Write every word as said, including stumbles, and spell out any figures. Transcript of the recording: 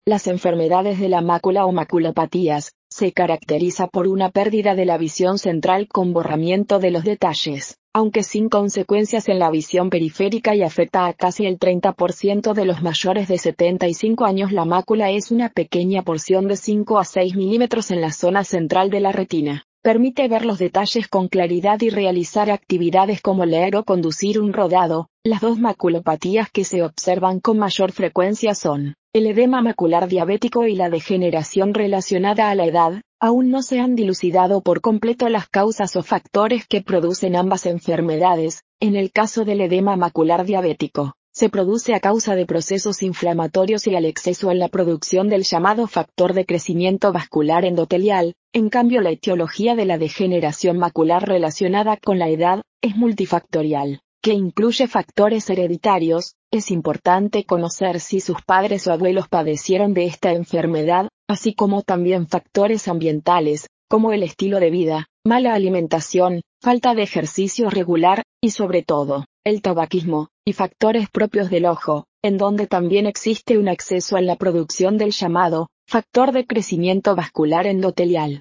Las enfermedades de la mácula o maculopatías, se caracteriza por una pérdida de la visión central con borramiento de los detalles, aunque sin consecuencias en la visión periférica y afecta a casi el treinta por ciento de los mayores de setenta y cinco años. La mácula es una pequeña porción de cinco a seis milímetros en la zona central de la retina. Permite ver los detalles con claridad y realizar actividades como leer o conducir un rodado. Las dos maculopatías que se observan con mayor frecuencia son el edema macular diabético y la degeneración relacionada a la edad. Aún no se han dilucidado por completo las causas o factores que producen ambas enfermedades. En el caso del edema macular diabético, se produce a causa de procesos inflamatorios y al exceso en la producción del llamado factor de crecimiento vascular endotelial. En cambio, la etiología de la degeneración macular relacionada con la edad es multifactorial, que incluye factores hereditarios. Es importante conocer si sus padres o abuelos padecieron de esta enfermedad, así como también factores ambientales, como el estilo de vida, mala alimentación, falta de ejercicio regular, y sobre todo, el tabaquismo, y factores propios del ojo, en donde también existe un exceso en la producción del llamado factor de crecimiento vascular endotelial.